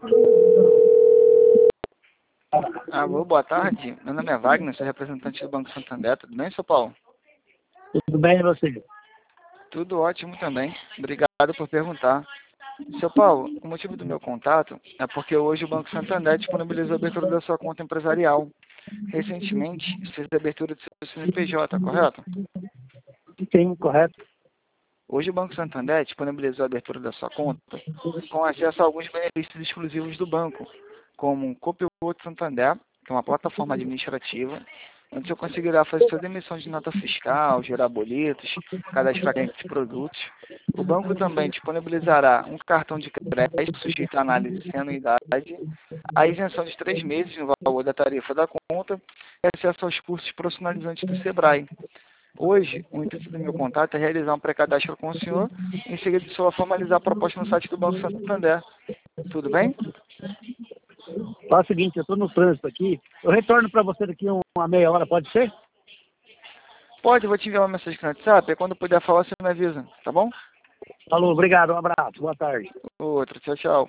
Alô, boa tarde. Meu nome é Wagner, sou representante do Banco Santander. Tudo bem, seu Paulo? Tudo bem, e você? Tudo ótimo também. Obrigado por perguntar. Seu Paulo, o motivo do meu contato é porque hoje o Banco Santander disponibilizou a abertura da sua conta empresarial. Recentemente, fez a abertura do seu CNPJ, correto? Sim, correto. Hoje o Banco Santander disponibilizou a abertura da sua conta com acesso a alguns benefícios exclusivos do banco, como o Copiloto Santander, que é uma plataforma administrativa, onde você conseguirá fazer toda emissão de nota fiscal, gerar boletos, cadastrar clientes e produtos. O banco também disponibilizará um cartão de crédito sujeito à análise sem anuidade, a isenção de 3 meses no valor da tarifa da conta e acesso aos cursos profissionalizantes do Sebrae. Hoje, o intuito do meu contato é realizar um pré-cadastro com o senhor, em seguida o senhor formalizar a proposta no site do Banco Santander. Tudo bem? Fala o seguinte, eu estou no trânsito aqui. Eu retorno para você daqui uma meia hora, pode ser? Pode, eu vou te enviar uma mensagem no WhatsApp, e quando puder falar, você me avisa, tá bom? Falou, obrigado, um abraço, boa tarde. Outra, tchau, tchau.